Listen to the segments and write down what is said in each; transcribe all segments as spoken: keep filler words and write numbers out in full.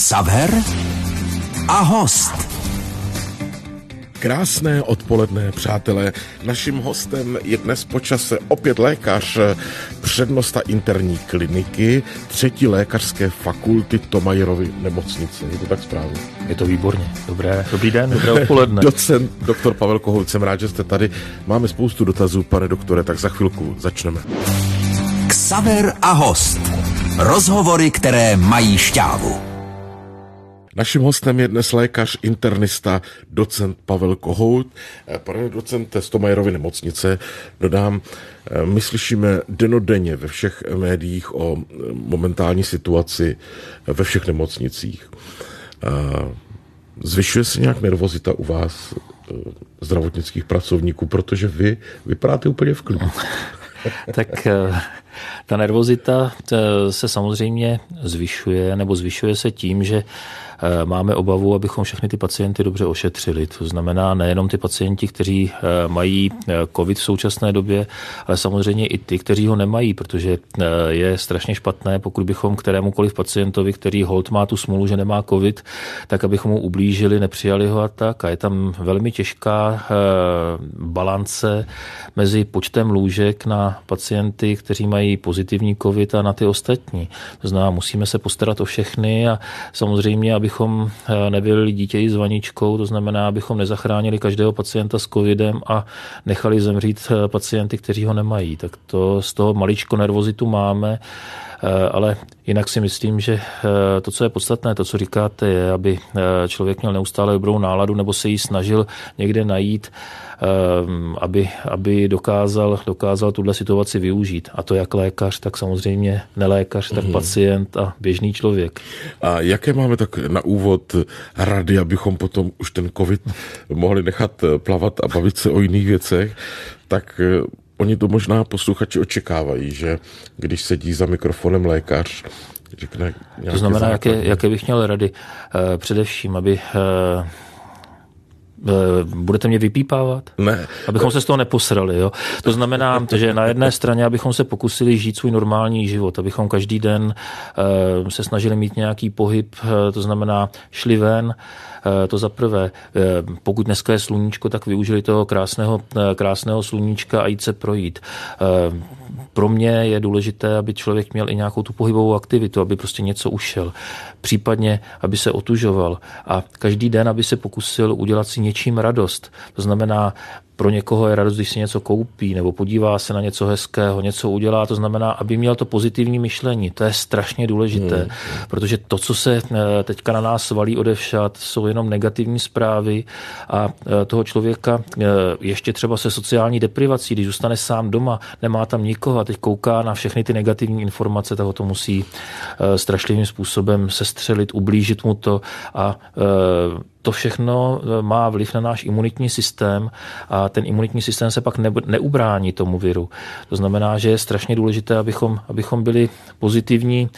Xaver a host. Krásné odpoledne, přátelé. Naším hostem je dnes po čase opět lékař, přednosta interní kliniky, třetí lékařské fakulty Thomayerovy nemocnice. Je to tak správně? Je to výborně. Dobré, dobrý den, dobré odpoledne. Docent doktor Pavel Kohout, jsem rád, že jste tady. Máme spoustu dotazů, pane doktore, tak za chvilku začneme. Xaver a host. Rozhovory, které mají šťávu. Naším hostem je dnes lékař internista docent Pavel Kohout. Pane docente z Thomayerovy nemocnice, dodám, my slyšíme dennodenně ve všech médiích o momentální situaci ve všech nemocnicích. Zvyšuje se nějak nervozita u vás, zdravotnických pracovníků, protože vy vypadáte úplně v klidu. Tak ta nervozita se samozřejmě zvyšuje, nebo zvyšuje se tím, že máme obavu, abychom všechny ty pacienty dobře ošetřili. To znamená nejenom ty pacienti, kteří mají covid v současné době, ale samozřejmě i ty, kteří ho nemají, protože je strašně špatné, pokud bychom kterémukoliv pacientovi, který holt má tu smůlu, že nemá covid, tak abychom mu ublížili, nepřijali ho a tak. A je tam velmi těžká balance mezi počtem lůžek na pacienty, kteří mají pozitivní covid a na ty ostatní. To znamená, musíme se postarat o všechny a samozřejmě, abychom nevylili dítě s vaničkou, to znamená, abychom nezachránili každého pacienta s covidem a nechali zemřít pacienty, kteří ho nemají. Tak to z toho maličko nervozitu máme, ale jinak si myslím, že to, co je podstatné, to, co říkáte, je, aby člověk měl neustále dobrou náladu nebo se jí snažil někde najít, aby, aby dokázal, dokázal tuhle situaci využít. A to jak lékař, tak samozřejmě nelékař, tak pacient a běžný člověk. A jaké máme tak na úvod rady, abychom potom už ten covid mohli nechat plavat a bavit se o jiných věcech, tak oni to možná posluchači očekávají, že když sedí za mikrofonem lékař, řekne nějaké To znamená, základní. jaké, jaké bych měl rady. Především, aby... Budete mě vypípávat? Ne. Abychom se z toho neposrali. Jo? To znamená, že na jedné straně, abychom se pokusili žít svůj normální život, abychom každý den se snažili mít nějaký pohyb, to znamená šli ven, to za prvé. Pokud dneska je sluníčko, tak využili toho krásného, krásného sluníčka a jít se projít. Pro mě je důležité, aby člověk měl i nějakou tu pohybovou aktivitu, aby prostě něco ušel. Případně, aby se otužoval a každý den, aby se pokusil udělat si něčím radost. To znamená, pro někoho je radost, když si něco koupí nebo podívá se na něco hezkého, něco udělá, to znamená, aby měl to pozitivní myšlení. To je strašně důležité, hmm. protože to, co se teďka na nás valí odevšad, jsou jenom negativní zprávy a toho člověka ještě třeba se sociální deprivací, když zůstane sám doma, nemá tam nikoho a teď kouká na všechny ty negativní informace, tak ho to musí strašlivým způsobem sestřelit, ublížit mu to a to všechno má vliv na náš imunitní systém a ten imunitní systém se pak ne, neubrání tomu viru. To znamená, že je strašně důležité, abychom, abychom byli pozitivní,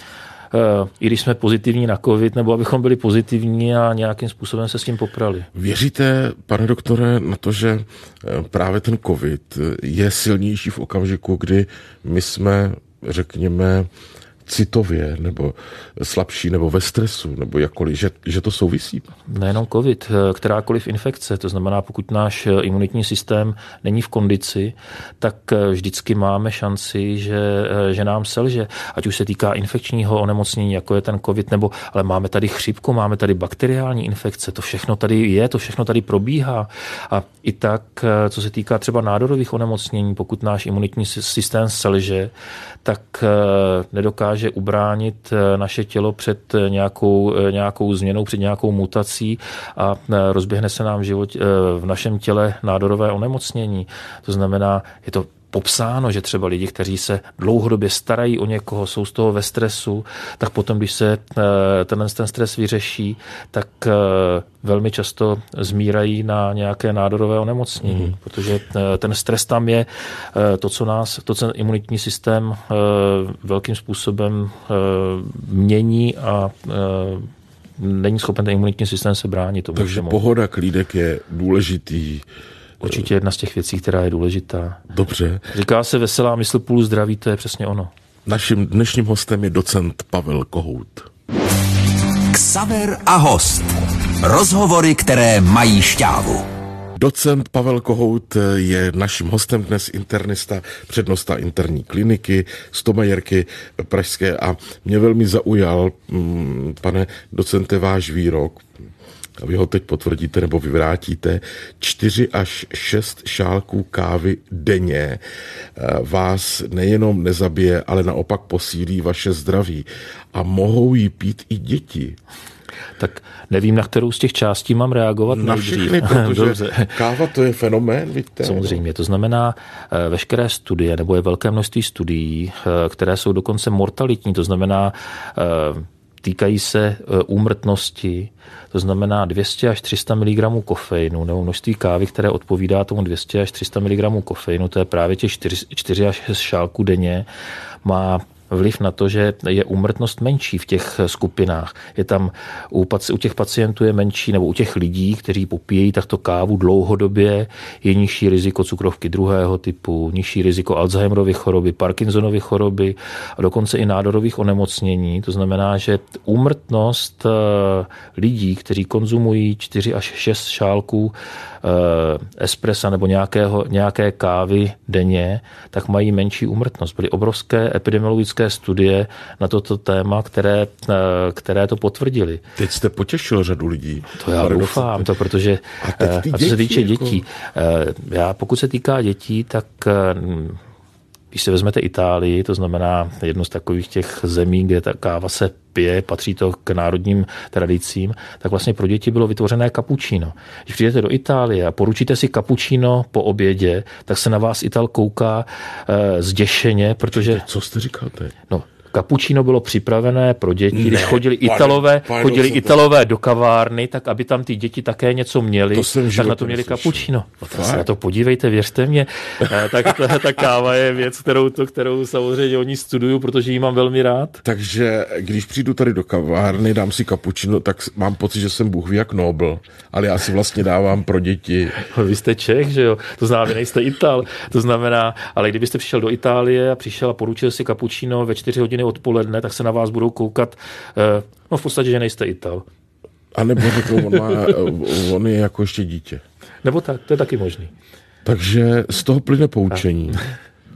i když jsme pozitivní na covid, nebo abychom byli pozitivní a nějakým způsobem se s tím poprali. Věříte, pane doktore, na to, že právě ten covid je silnější v okamžiku, kdy my jsme, řekněme, citově, nebo slabší, nebo ve stresu, nebo jakkoliv, že, že to souvisí? Nejenom covid, kterákoliv infekce, to znamená, pokud náš imunitní systém není v kondici, tak vždycky máme šanci, že, že nám selže. Ať už se týká infekčního onemocnění, jako je ten covid, nebo, ale máme tady chřipku, máme tady bakteriální infekce, to všechno tady je, to všechno tady probíhá. A i tak, co se týká třeba nádorových onemocnění, pokud náš imunitní systém selže, tak nedokáže že ubránit naše tělo před nějakou, nějakou změnou, před nějakou mutací a rozběhne se nám v, život, v našem těle nádorové onemocnění. To znamená, je to popsáno, že třeba lidi, kteří se dlouhodobě starají o někoho, jsou z toho ve stresu, tak potom, když se tenhle ten stres vyřeší, tak velmi často zmírají na nějaké nádorové onemocnění, mm. protože ten stres tam je to, co nás, to, co imunitní systém velkým způsobem mění a není schopen ten imunitní systém se bránit. Tomu Takže všemu. Pohoda, klídek je důležitý. Určitě jedna z těch věcí, která je důležitá. Dobře. Říká se veselá mysl půl zdraví, to je přesně ono. Naším dnešním hostem je docent Pavel Kohout. Xaver a host. Rozhovory, které mají šťávu. Docent Pavel Kohout je naším hostem dnes, internista, přednosta interní kliniky Stomajerky pražské, a mě velmi zaujal, pane docente, váš výrok. Vy ho teď potvrdíte nebo vyvrátíte. Čtyři až šest šálků kávy denně vás nejenom nezabije, ale naopak posílí vaše zdraví. A mohou jí pít i děti. Tak nevím, na kterou z těch částí mám reagovat na nejdřív. všechny, protože káva to je fenomén, víte? Samozřejmě, to znamená veškeré studie, nebo je velké množství studií, které jsou dokonce mortalitní, to znamená týkají se úmrtnosti, to znamená dvě stě až tři sta miligramů kofeinu, nebo množství kávy, které odpovídá tomu dvě stě až tři sta miligramů kofeinu, to je právě těch čtyři až šest šálků denně, má vliv na to, že je úmrtnost menší v těch skupinách. Je tam u, u těch pacientů je menší, nebo u těch lidí, kteří popíjejí takto kávu dlouhodobě, je nižší riziko cukrovky druhého typu, nižší riziko Alzheimerovy choroby, Parkinsonovy choroby a dokonce i nádorových onemocnění. To znamená, že úmrtnost lidí, kteří konzumují čtyři až šest šálků espressa nebo nějakého, nějaké kávy denně, tak mají menší úmrtnost. Byly obrovské epidemiologické studie na toto téma, které, které to potvrdili. Teď jste potěšil řadu lidí. To já doufám, to protože a, a co se týče jako... dětí, já pokud se týká dětí, tak když se vezmete Itálii, to znamená jednu z takových těch zemí, kde ta káva se pije, patří to k národním tradicím, tak vlastně pro děti bylo vytvořené kapučíno. Když přijdete do Itálie a poručíte si kapučíno po obědě, tak se na vás Ital kouká e, zděšeně, protože... Co jste říkal teď? No, kapučíno bylo připravené pro děti, ne, když chodili pane, Italové, pane, chodili pane, Italové do kavárny, tak aby tam ty děti také něco měli, to tak na to měli kapučíno. Tak se na to podívejte, věřte mě. Tak ta, ta káva je věc, kterou, to, kterou samozřejmě oni studuju, protože ji mám velmi rád. Takže když přijdu tady do kavárny, dám si kapučíno, tak mám pocit, že jsem Bůh ví jak Nobel, ale já si vlastně dávám pro děti. Vy jste Čech, že jo? To znamená, vy nejste Ital. To znamená, ale kdybyste přišel do Itálie a přišel a poručil si kapučíno ve čtyři hodiny odpoledne, tak se na vás budou koukat, no v podstatě, že nejste Ital. A nebo řekl, on, má, on je jako ještě dítě. Nebo tak, to je taky možný. Takže z toho plyne poučení, a.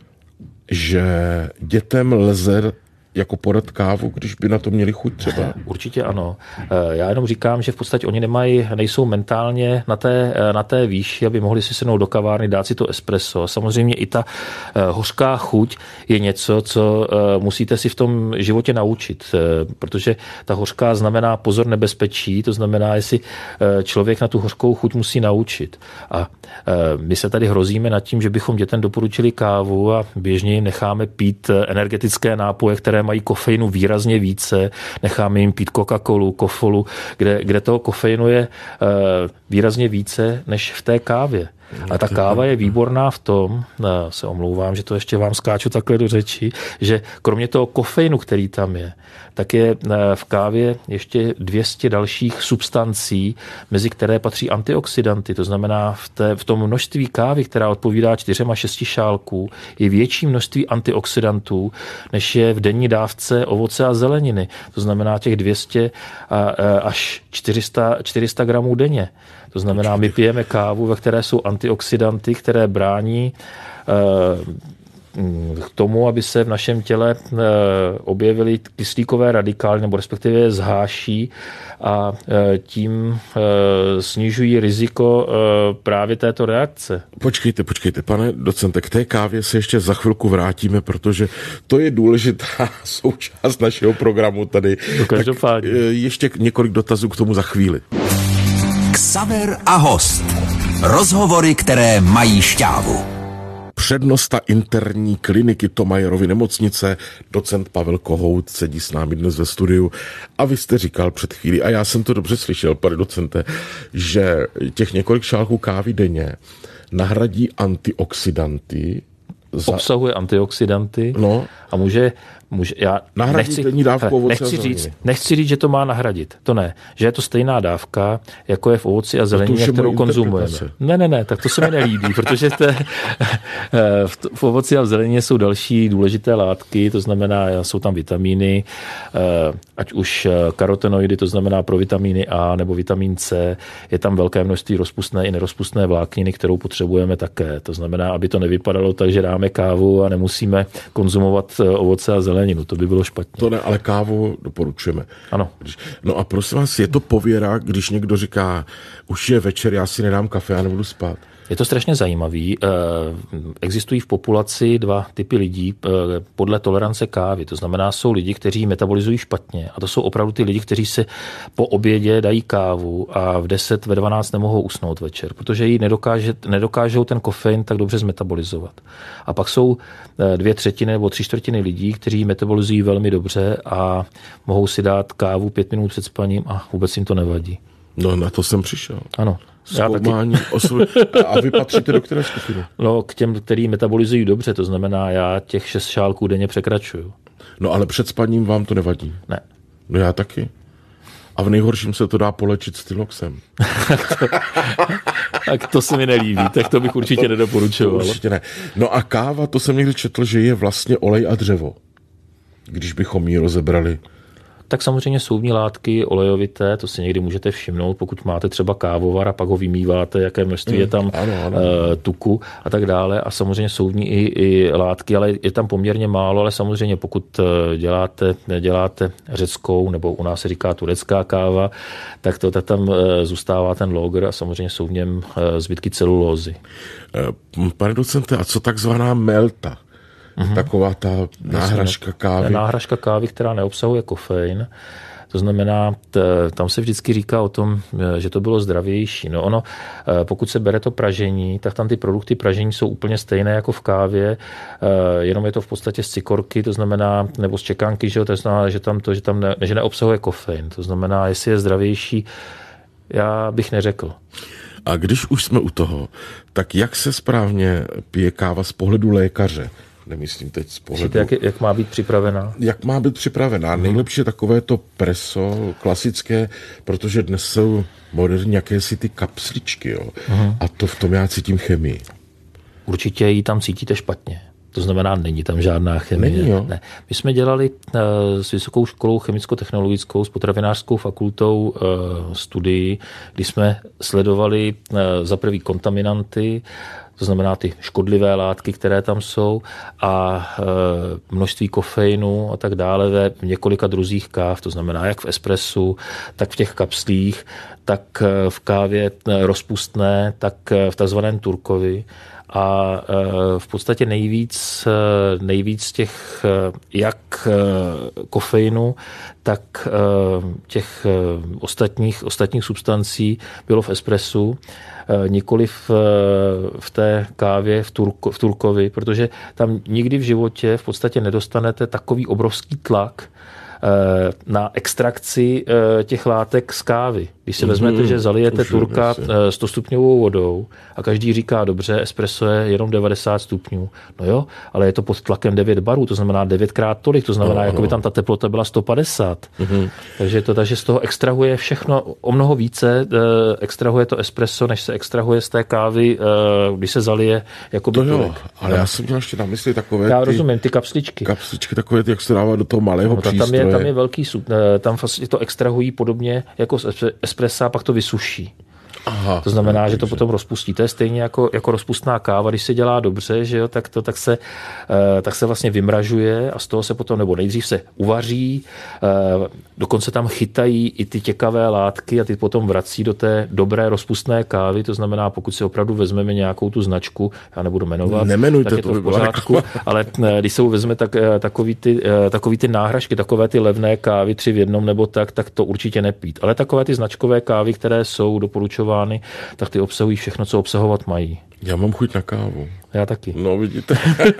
že dětem lze jako podat kávu, když by na to měli chuť třeba? Určitě ano. Já jenom říkám, že v podstatě oni nemají, nejsou mentálně na té, na té výši, aby mohli si sednout do kavárny, dát si to espresso. Samozřejmě i ta hořká chuť je něco, co musíte si v tom životě naučit, protože ta hořká znamená pozor nebezpečí, to znamená, jestli člověk na tu hořkou chuť musí naučit. A my se tady hrozíme nad tím, že bychom dětem doporučili kávu a běžně jim necháme pít energetické nápoje, které mají kofeinu výrazně více, necháme jim pít Coca-Colu, kofolu, kde, kde toho kofeinu je uh, výrazně více než v té kávě. A ta káva je výborná v tom, se omlouvám, že to ještě vám skáču takhle do řeči, že kromě toho kofeinu, který tam je, tak je v kávě ještě dvě stě dalších substancí, mezi které patří antioxidanty. To znamená, v, té, v tom množství kávy, která odpovídá čtyřema šesti šálků, je větší množství antioxidantů, než je v denní dávce ovoce a zeleniny. To znamená těch dvě stě až čtyři sta gramů denně. To znamená, my pijeme kávu, ve které jsou antioxidanty, které brání k tomu, aby se v našem těle objevily kyslíkové radikály, nebo respektive je zháší a tím snižují riziko právě této reakce. Počkejte, počkejte, pane docente, k té kávě se ještě za chvilku vrátíme, protože to je důležitá součást našeho programu tady. To každopádně. Tak ještě několik dotazů k tomu za chvíli. Xaver a host. Rozhovory, které mají šťávu. Přednosta interní kliniky Thomayerovy nemocnice, docent Pavel Kohout, sedí s námi dnes ve studiu. A vy jste říkal před chvílí, a já jsem to dobře slyšel, pane docente, že těch několik šálků kávy denně nahradí antioxidanty. Za... Obsahuje antioxidanty no. a může Může, já nahradit denní dávku ovoce nechci a zeleniny. říct, nechci říct, že to má nahradit. To ne. Že je to stejná dávka, jako je v ovoci a zelenině, kterou konzumujeme. Ne, ne, ne, tak to se mi nelíbí, protože te, v ovoci a v zelenině jsou další důležité látky, to znamená, jsou tam vitamíny, ať už karotenoidy, to znamená pro vitamíny A nebo vitamin C, je tam velké množství rozpustné i nerozpustné vlákniny, kterou potřebujeme také. To znamená, aby to nevypadalo tak, že dáme kávu a nemusíme konzumovat ovoce a zeleninu. To by bylo špatně. To ne, ale kávu doporučujeme. Ano. No a prosím vás, je to pověra, když někdo říká, už je večer, já si nedám kafe, já nebudu spát. Je to strašně zajímavý. Existují v populaci dva typy lidí podle tolerance kávy. To znamená, jsou lidi, kteří metabolizují špatně. A to jsou opravdu ty lidi, kteří si po obědě dají kávu a v deset, ve dvanáct nemohou usnout večer, protože ji nedokáže, nedokážou ten kofein tak dobře zmetabolizovat. A pak jsou dvě třetiny nebo tři čtvrtiny lidí, kteří metabolizují velmi dobře a mohou si dát kávu pět minut před spaním a vůbec jim to nevadí. No na to jsem přišel. Ano. Zkoumání osvoj... A vy patříte do které skupiny? No, k těm, který metabolizují dobře, to znamená, já těch šest šálků denně překračuju. No, ale před spaním vám to nevadí? Ne. No já taky. A v nejhorším se to dá polečit styloxem. Tak to se mi nelíbí, tak to bych určitě nedoporučoval. Určitě ne. No a káva, to jsem někdy četl, že je vlastně olej a dřevo. Když bychom ji rozebrali. Tak samozřejmě soudní látky olejovité, to si někdy můžete všimnout, pokud máte třeba kávovar a pak ho vymýváte, jaké množství mm, je tam ano, ano. tuku a tak dále. A samozřejmě soudní i, i látky, ale je tam poměrně málo, ale samozřejmě pokud děláte, děláte řeckou, nebo u nás se říká turecká káva, tak, to, tak tam zůstává ten logr a samozřejmě jsou v něm zbytky celulózy. Pane docente, a co takzvaná melta? Mm-hmm. Taková ta náhražka kávy. Náhražka kávy, která neobsahuje kofein. To znamená, t, tam se vždycky říká o tom, že to bylo zdravější. No ono, pokud se bere to pražení, tak tam ty produkty pražení jsou úplně stejné jako v kávě, jenom je to v podstatě z cikorky, to znamená, nebo z čekánky, že to znamená, že tam to, že tam ne, že neobsahuje kofein. To znamená, jestli je zdravější, já bych neřekl. A když už jsme u toho, tak jak se správně pije káva z pohledu lékaře? Nemyslím teď z pohledu... Jak, jak má být připravená? Jak má být připravená? Hmm. Nejlepší je takové to preso, klasické, protože dnes jsou moderní jakési ty kapsličky, jo? Hmm. A to v tom já cítím chemii. Určitě ji tam cítíte špatně. To znamená, není tam žádná chemie. Není, jo? Ne. My jsme dělali uh, s Vysokou školou chemicko-technologickou, s potravinářskou fakultou uh, studii, kdy jsme sledovali uh, za prvý kontaminanty, to znamená ty škodlivé látky, které tam jsou, a e, množství kofeinu a tak dále ve několika druzích káv, to znamená jak v espressu, tak v těch kapslích, tak v kávě rozpustné, tak v takzvaném turkovi. A v podstatě nejvíc, nejvíc těch jak kofeinu, tak těch ostatních, ostatních substancí bylo v espressu, nikoli v, v té kávě v, turko, v turkovi, protože tam nikdy v životě v podstatě nedostanete takový obrovský tlak na extrakci těch látek z kávy. Když si vezmete, že zalijete turka sto stupňovou vodou a každý říká, dobře, espresso je jenom devadesát stupňů. No jo, ale je to pod tlakem devět barů, to znamená devětkrát tolik, to znamená, no, jako by tam ta teplota byla sto padesát. Mm-hmm. Takže, to, takže z toho extrahuje všechno o mnoho více, extrahuje to espresso, než se extrahuje z té kávy, když se zalije jako by to jo, ale no. Já jsem měl ještě na mysli takové Já ty... rozumím, ty kapsličky. Kapsličky takové ty, jak se dává do toho malého no, přístroje. Tam je, tam je velký sud, tam vlastně to extrahují podobně jako z espressa, pak to vysuší. Aha, to znamená, že to potom rozpustí. To je stejně jako, jako rozpustná káva, když se dělá dobře, že jo, tak, to, tak, se, tak se vlastně vymražuje a z toho se potom, nebo nejdřív se uvaří, dokonce tam chytají i ty těkavé látky a ty potom vrací do té dobré rozpustné kávy. To znamená, pokud si opravdu vezmeme nějakou tu značku, já nebudu jmenovat, Nemenujte, tak je to v pořádku, ale když se vezme tak, takový, ty, takový ty náhražky, takové ty levné kávy, tři v jednom nebo tak, tak to určitě nepít. Ale takové ty značkové kávy, které jsou doporučovány, tak ty obsahují všechno, co obsahovat mají. Já mám chuť na kávu. Já taky. No, vidíte.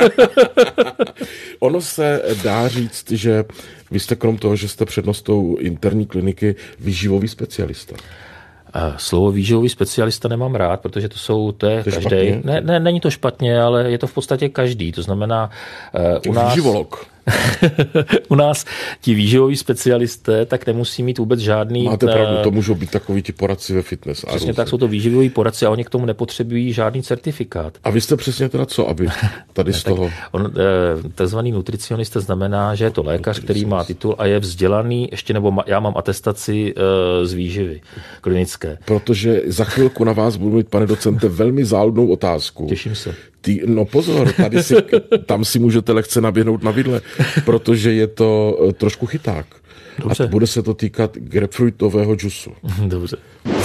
Ono se dá říct, že vy jste krom toho, že jste přednostou interní kliniky, výživový specialista. Slovo výživový specialista nemám rád, protože to jsou, to je, to každý. Ne, ne, není to špatně, ale je to v podstatě každý. To znamená, uh, u nás... Výživolog. U nás ti výživoví specialisté tak nemusí mít vůbec žádný... Máte pravdu, to můžou být takoví ti poradci ve fitness. Přesně tak, jsou to výživoví poradci a oni k tomu nepotřebují žádný certifikát. A vy jste přesně teda co, aby tady z toho... On, takzvaný nutricionista znamená, že je to lékař, který má titul a je vzdělaný, ještě nebo já mám atestaci z výživy klinické. Protože za chvilku na vás budu mít, pane docente, velmi záludnou otázku. Těším se. Ty, no pozor, tady si, tam si můžete lehce naběhnout na vidle, protože je to trošku chyták. Dobře. A bude se to týkat grapefruitového džusu. Dobře.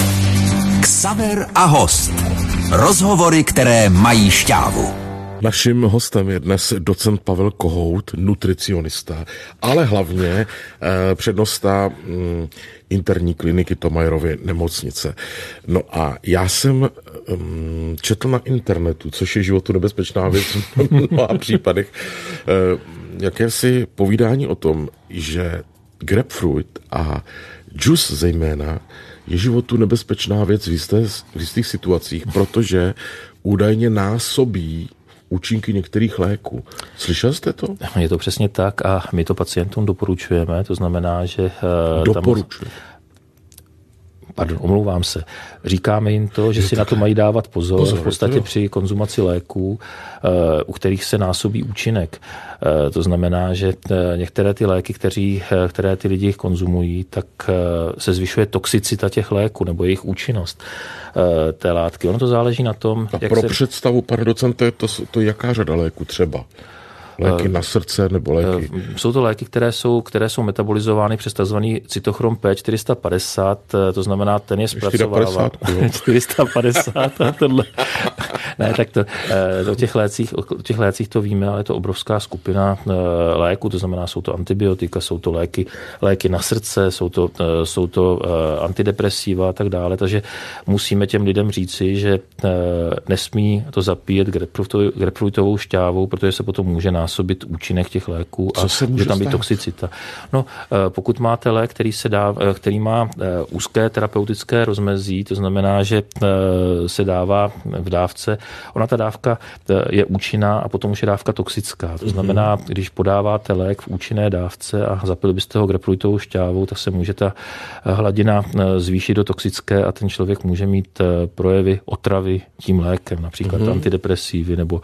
Xaver a host. Rozhovory, které mají šťávu. Naším hostem je dnes docent Pavel Kohout, nutricionista, ale hlavně eh, přednosta hm, interní kliniky Thomayerovy nemocnice. No a já jsem hm, četl na internetu, což je životu nebezpečná věc v mnoha případech, eh, jakési povídání o tom, že grapefruit a džus zejména je životu nebezpečná věc v, jisté, v jistých situacích, protože údajně násobí účinky některých léků. Slyšel jste to? Je to přesně tak a my to pacientům doporučujeme, to znamená, že... Doporučujeme. Pardon, omlouvám se. Říkáme jim to, že si na to mají dávat pozor, pozor v podstatě při konzumaci léků, u kterých se násobí účinek. To znamená, že některé ty léky, kteří, které ty lidi konzumují, tak se zvyšuje toxicita těch léků nebo jejich účinnost té látky. Ono to záleží na tom, a jak pro se... představu, pane docente, to, to jaká řada léků třeba? Léky na srdce nebo léky? Jsou to léky, které jsou, které jsou metabolizovány přes tzv. Cytochrom P čtyři sta padesát, to znamená, ten je zpracovává. čtyři sta padesát, tohle. Ne, tak to, o těch lécích, o těch lécích to víme, ale je to obrovská skupina léků, to znamená, jsou to antibiotika, jsou to léky, léky na srdce, jsou to, jsou to antidepresiva a tak dále, takže musíme těm lidem říci, že nesmí to zapíjet grapefruitovou šťávou, protože se potom může násobit účinek těch léků a může tam být toxicita. No, pokud máte lék, který, se dá, který má úzké terapeutické rozmezí, to znamená, že se dává v dávce, ona ta dávka je účinná a potom už je dávka toxická. To znamená, když podáváte lék v účinné dávce a zapili byste ho grapefruitovou šťávou, tak se může ta hladina zvýšit do toxické a ten člověk může mít projevy otravy tím lékem, například mm-hmm. antidepresívy nebo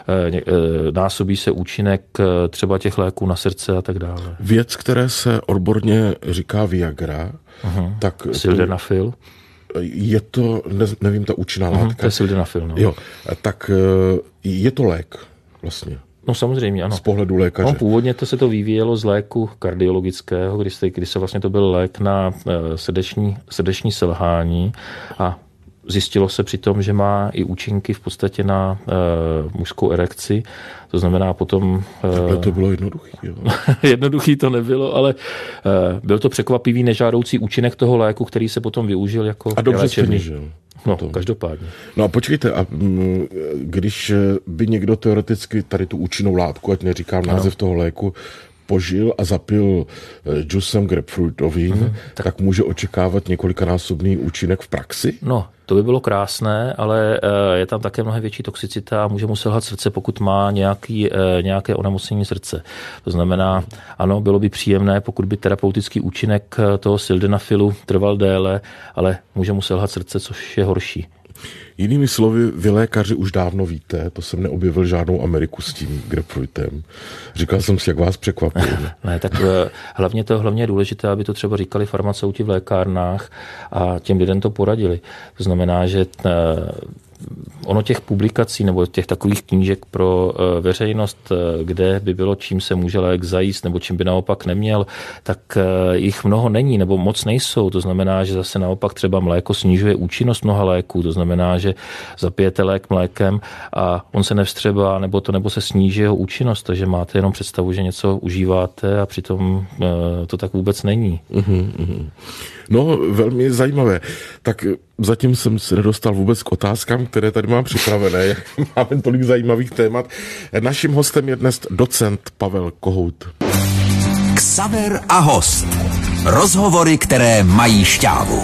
násobí se účinek třeba těch léků na srdce a tak dále. Věc, které se odborně říká Viagra, uh-huh. tak... Sildenafil. Je to, ne, nevím, ta účinná uh-huh, látka. To je sildenafil, no. Jo, tak je to lék vlastně. No samozřejmě, ano. Z pohledu lékaře. No, původně to se to vyvíjelo z léku kardiologického, kdy se, kdy se vlastně to byl lék na srdeční, srdeční selhání a zjistilo se přitom, že má i účinky v podstatě na uh, mužskou erekci. To znamená potom... Uh, Takhle to bylo jednoduchý. Jo. jednoduchý to nebylo, ale uh, byl to překvapivý nežádoucí účinek toho léku, který se potom využil jako a dobře stěžil. No, to. Každopádně. No a počkejte, a m, když by někdo teoreticky tady tu účinnou látku, ať neříkám název ano. toho léku, požil a zapil džusem grapefruitovým, mm, tak... tak může očekávat několikanásobný účinek v praxi? No, to by bylo krásné, ale je tam také mnohem větší toxicita a může mu selhat srdce, pokud má nějaký, nějaké onemocnění srdce. To znamená, ano, bylo by příjemné, pokud by terapeutický účinek toho sildenafilu trval déle, ale může mu selhat srdce, což je horší. Jinými slovy, vy lékaři už dávno víte, to jsem neobjevil žádnou Ameriku s tím grapefruitem. Říkal jsem si, jak vás překvapil. Ne, tak hlavně to hlavně je důležité, aby to třeba říkali farmaceuti v lékárnách a těm lidem to poradili. To znamená, že ono těch publikací nebo těch takových knížek pro veřejnost, kde by bylo, čím se může lék zajíst nebo čím by naopak neměl, tak jich mnoho není nebo moc nejsou. To znamená, že zase naopak třeba mléko snižuje účinnost mnoha léků. To znamená, že zapijete lék mlékem a on se nevstřebá nebo to nebo se sníží jeho účinnost, takže máte jenom představu, že něco užíváte a přitom to tak vůbec není. Mm-hmm. No, velmi zajímavé. Tak zatím jsem se nedostal vůbec k otázkám, které tady mám připravené. Máme tolik zajímavých témat. Naším hostem je dnes docent Pavel Kohout. Xaver a host. Rozhovory, které mají šťávu.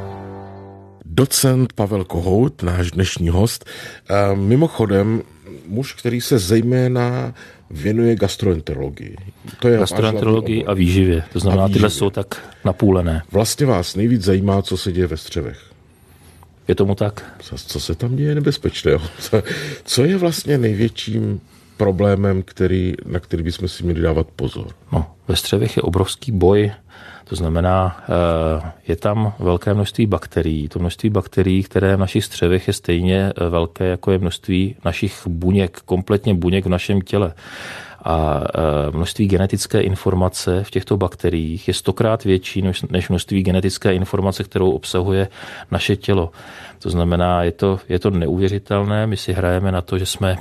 Docent Pavel Kohout, náš dnešní host. Mimochodem, muž, který se zejména věnuje gastroenterologii. To je gastroenterologii a výživě. To znamená, tyhle jsou tak napůlené. Vlastně vás nejvíc zajímá, co se děje ve střevech. Je tomu tak? Co, co se tam děje nebezpečného? Co, co je vlastně největším problémem, který, na který bychom si měli dávat pozor? No, ve střevech je obrovský boj. To znamená, je tam velké množství bakterií. To množství bakterií, které v našich střevech je stejně velké, jako je množství našich buněk, kompletně buněk v našem těle. A množství genetické informace v těchto bakteriích je stokrát větší než množství genetické informace, kterou obsahuje naše tělo. To znamená, je to, je to neuvěřitelné. My si hrajeme na to, že jsme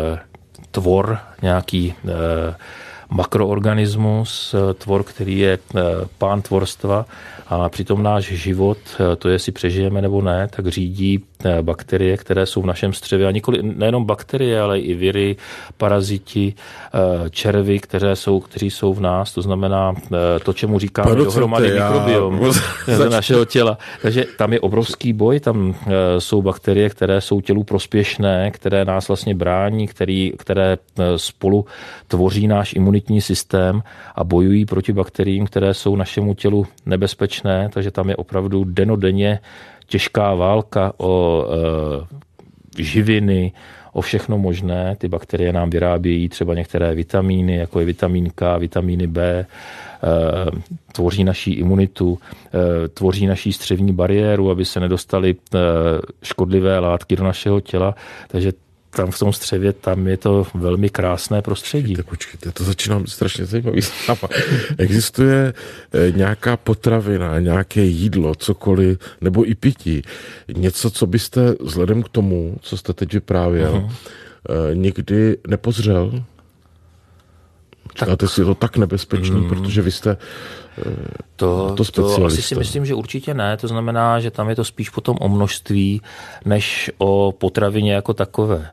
tvor, nějaký makroorganismus, tvor, který je pán tvorstva, a přitom náš život, to jestli přežijeme nebo ne, tak řídí bakterie, které jsou v našem střevě. A nikoli, nejenom bakterie, ale i viry, paraziti, červy, které jsou, kteří jsou v nás. To znamená to, čemu říkáme dohromady mikrobiom z našeho těla. Takže tam je obrovský boj, tam jsou bakterie, které jsou tělu prospěšné, které nás vlastně brání, který, které spolu tvoří náš imunitní systém a bojují proti bakteriím, které jsou našemu tělu nebezpečné. Takže tam je opravdu denodenně těžká válka o e, živiny, o všechno možné. Ty bakterie nám vyrábějí třeba některé vitamíny, jako je vitamín K, vitamíny B, e, tvoří naší imunitu, e, tvoří naší střevní bariéru, aby se nedostaly e, škodlivé látky do našeho těla. Takže tam v tom střevě, tam je to velmi krásné prostředí. Počkejte, počkejte, to začíná být strašně zajímavý. Existuje nějaká potravina, nějaké jídlo, cokoliv, nebo i pití, něco, co byste vzhledem k tomu, co jste teď vyprávěl, uh-huh. nikdy nepozřel? Říkáte si, je to tak nebezpečný, mm. protože vy jste to, to specialista. To asi si myslím, že určitě ne. To znamená, že tam je to spíš potom o množství, než o potravině jako takové.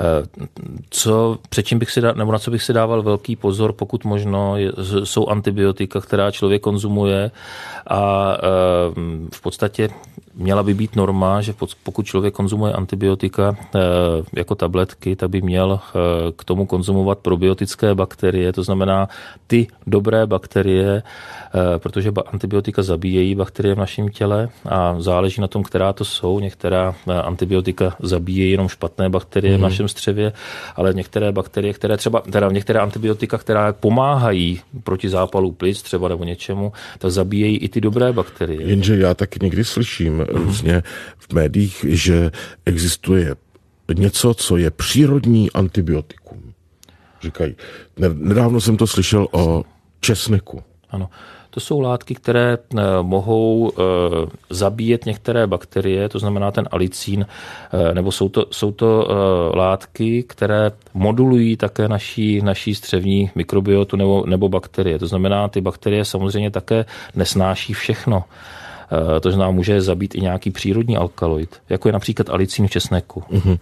Co, před čím bych si dá, nebo na co bych si dával velký pozor, pokud možno, je, jsou antibiotika, která člověk konzumuje, a v podstatě měla by být norma, že pokud člověk konzumuje antibiotika jako tabletky, tak by měl k tomu konzumovat probiotické bakterie, to znamená ty dobré bakterie, protože antibiotika zabíjejí bakterie v našem těle a záleží na tom, která to jsou. Některá antibiotika zabíjejí jenom špatné bakterie mm. v našem střevě, ale některé bakterie, které třeba, teda některé antibiotika, která pomáhají proti zápalu plic třeba nebo něčemu, tak zabíjejí i ty dobré bakterie. Jenže já tak někdy slyším různě v médiích, že existuje něco, co je přírodní antibiotikum. Říkají. Nedávno jsem to slyšel o česneku. Ano. To jsou látky, které mohou zabíjet některé bakterie, to znamená ten alicín, nebo jsou to, jsou to látky, které modulují také naší, naší střevní mikrobiotu nebo, nebo bakterie. To znamená, ty bakterie samozřejmě také nesnáší všechno. To znamená, může zabít i nějaký přírodní alkaloid, jako je například alicín v česneku. Uh-huh.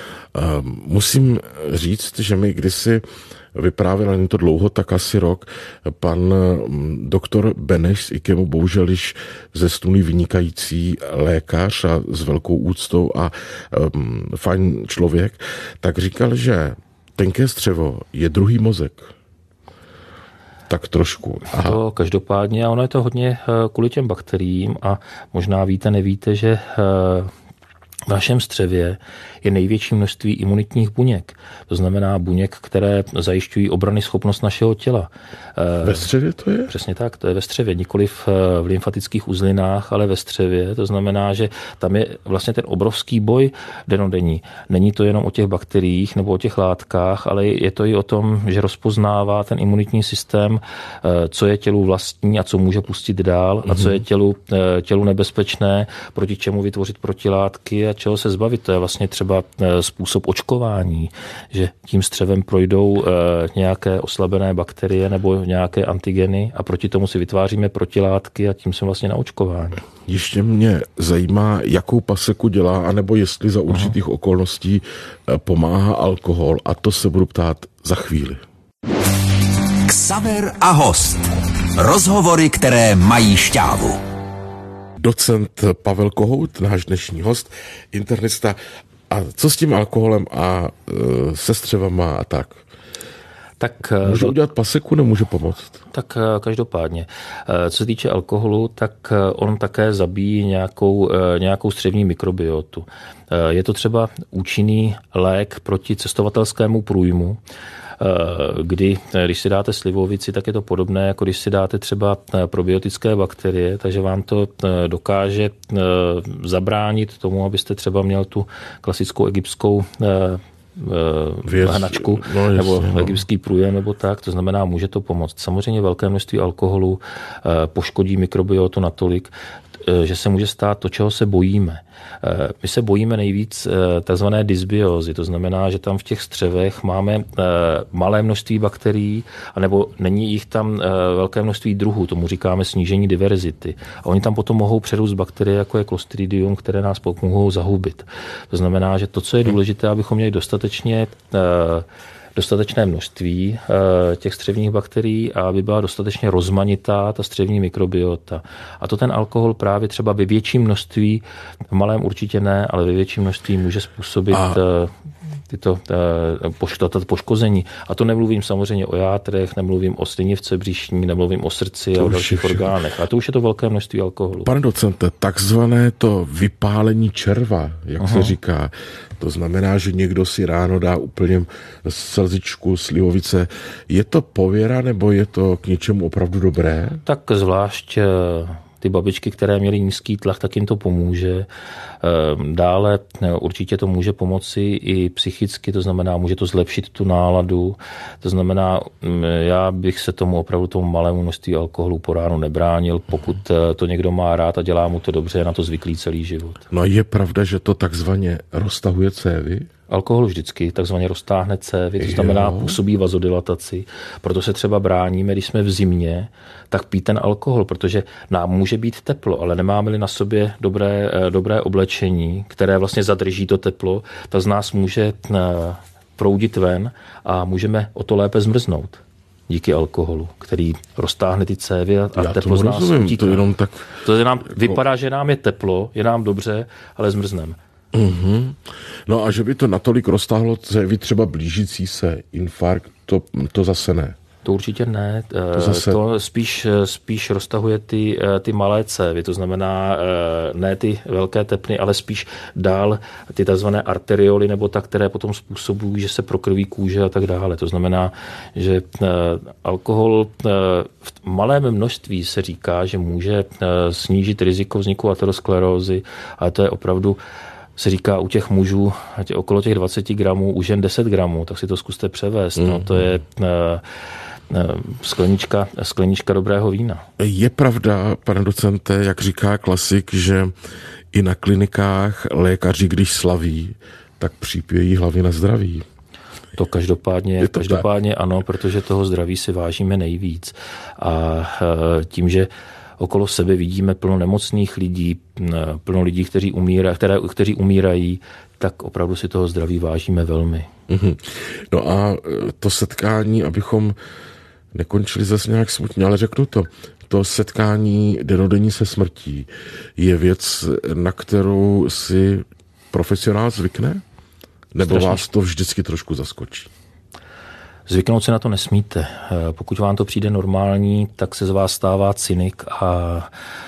Musím říct, že mi kdysi vyprávěl, není to dlouho, tak asi rok, pan doktor Beneš z IKEMu, bohužel již zesnulý vynikající lékař a s velkou úctou a um, fajn člověk, tak říkal, že tenké střevo je druhý mozek. Tak trošku. Aha. To každopádně, a ono je to hodně kvůli těm bakteriím a možná víte, nevíte, že v našem střevě je největší množství imunitních buněk. To znamená buněk, které zajišťují obrany schopnost našeho těla. Ve střevě to je? Přesně tak, to je ve střevě. Nikoliv v lymfatických uzlinách, ale ve střevě. To znamená, že tam je vlastně ten obrovský boj denodenní. Není to jenom o těch bakteriích nebo o těch látkách, ale je to i o tom, že rozpoznává ten imunitní systém, co je tělu vlastní a co může pustit dál a co je tělu, tělu nebezpečné, proti čemu vytvořit protilátky a čeho se zbavit. To je vlastně třeba způsob očkování, že tím střevem projdou nějaké oslabené bakterie nebo nějaké antigeny a proti tomu si vytváříme protilátky a tím jsme vlastně na očkování. Ještě mě zajímá, jakou paseku dělá, anebo jestli za určitých Aha. okolností pomáhá alkohol, a to se budu ptát za chvíli. Xaver a host. Rozhovory, které mají šťávu. Docent Pavel Kohout, náš dnešní host, internista. A co s tím alkoholem a e, se střevama a tak? Tak, může udělat paseku, nemůže pomoct? Tak každopádně. Co se týče alkoholu, tak on také zabíjí nějakou, nějakou střevní mikrobiotu. Je to třeba účinný lék proti cestovatelskému průjmu, kdy, když si dáte slivovici, tak je to podobné, jako když si dáte třeba probiotické bakterie, takže vám to dokáže zabránit tomu, abyste třeba měl tu klasickou egyptskou Věc, hnačku no, nebo no. egyptský průjem nebo tak, to znamená, může to pomoct. Samozřejmě velké množství alkoholu poškodí mikrobiotu natolik, že se může stát to, čeho se bojíme. My se bojíme nejvíc takzvané dysbiózy, to znamená, že tam v těch střevech máme malé množství bakterií, anebo není jich tam velké množství druhů, tomu říkáme snížení diverzity. A oni tam potom mohou přerůst bakterie, jako je Clostridium, které nás mohou zahubit. To znamená, že to, co je důležité, abychom měli dostatečně dostatečné množství těch střevních bakterií a aby byla dostatečně rozmanitá ta střevní mikrobiota. A to ten alkohol právě třeba ve větším množství, v malém určitě ne, ale ve větším množství může způsobit a... tyto tato poškození. A to nemluvím samozřejmě o játrech, nemluvím o slinivce břišní, nemluvím o srdci to a o dalších orgánech. A to už je to velké množství alkoholu. Pane docente, takzvané to vypálení červa, jak uh-huh. se říká, to znamená, že někdo si ráno dá úplně slzičku slivovice. Je to pověra, nebo je to k něčemu opravdu dobré? Tak zvlášť ty babičky, které měly nízký tlak, tak jim to pomůže. Dále určitě to může pomoci i psychicky, to znamená, může to zlepšit tu náladu. To znamená, já bych se tomu opravdu tomu malému množství alkoholu po ránu nebránil, pokud to někdo má rád a dělá mu to dobře, je na to zvyklý celý život. No a je pravda, že to takzvaně roztahuje cévy? Alkohol vždycky takzvaně roztáhne cévy, to znamená jo. působí vazodilataci. Proto se třeba bráníme, když jsme v zimě, tak pít ten alkohol, protože nám může být teplo, ale nemáme-li na sobě dobré, dobré oblečení, které vlastně zadrží to teplo, tak z nás může proudit ven a můžeme o to lépe zmrznout. Díky alkoholu, který roztáhne ty cévy a Já teplo z nás utíká. To, jenom tak... to je nám, vypadá, že nám je teplo, je nám dobře, ale zmrzneme. Mm-hmm. No a že by to natolik roztáhlo cévy, třeba blížící se infarkt, to, to zase ne. To určitě ne. To, zase... to spíš, spíš roztahuje ty, ty malé cévy, to znamená ne ty velké tepny, ale spíš dál ty takzvané arterioly, nebo tak, které potom způsobují, že se prokrví kůže a tak dále. To znamená, že alkohol v malém množství se říká, že může snížit riziko vzniku aterosklerózy, ale to je opravdu se říká u těch mužů tě, okolo těch dvacet gramů, u žen deset gramů, tak si to zkuste převést. Mm. No, to je uh, uh, sklenička, sklenička dobrého vína. Je pravda, pane docente, jak říká klasik, že i na klinikách lékaři, když slaví, tak připějí hlavy na zdraví. To každopádně, to každopádně ano, protože toho zdraví si vážíme nejvíc. A uh, tím, že okolo sebe vidíme plno nemocných lidí, plno lidí, kteří, umíra, které, kteří umírají, tak opravdu si toho zdraví vážíme velmi. Mm-hmm. No a to setkání, abychom nekončili zase nějak smutně, ale řeknu to, to setkání dennodenní se smrtí je věc, na kterou si profesionál zvykne? Nebo Strašně. Vás to vždycky trošku zaskočí? Zvyknout se na to nesmíte. Pokud vám to přijde normální, tak se z vás stává cynik a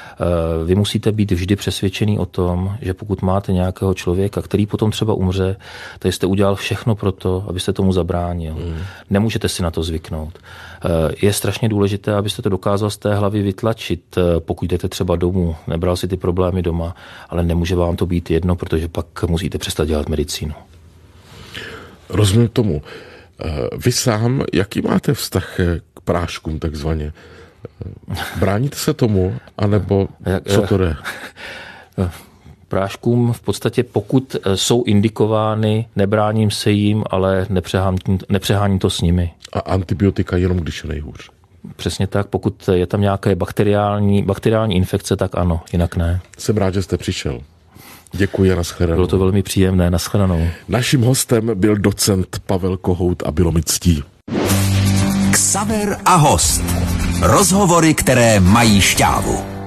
vy musíte být vždy přesvědčený o tom, že pokud máte nějakého člověka, který potom třeba umře, tak jste udělal všechno pro to, abyste tomu zabránil. Mm. Nemůžete si na to zvyknout. Je strašně důležité, abyste to dokázal z té hlavy vytlačit, pokud jdete třeba domů, nebral si ty problémy doma, ale nemůže vám to být jedno, protože pak musíte přestat dělat medicínu. Rozumím tomu. Vy sám, jaký máte vztah k práškům takzvaně? Bráníte se tomu, anebo co to jde? Práškům v podstatě, pokud jsou indikovány, nebráním se jim, ale nepřeháním, nepřeháním to s nimi. A antibiotika jenom když je nejhůř? Přesně tak, pokud je tam nějaké bakteriální, bakteriální infekce, tak ano, jinak ne. Jsem rád, že jste přišel. Děkuji a nashledanou. Bylo to velmi příjemné, nashledanou. Naším hostem byl docent Pavel Kohout a bylo mi ctí. Xaver a host. Rozhovory, které mají šťávu.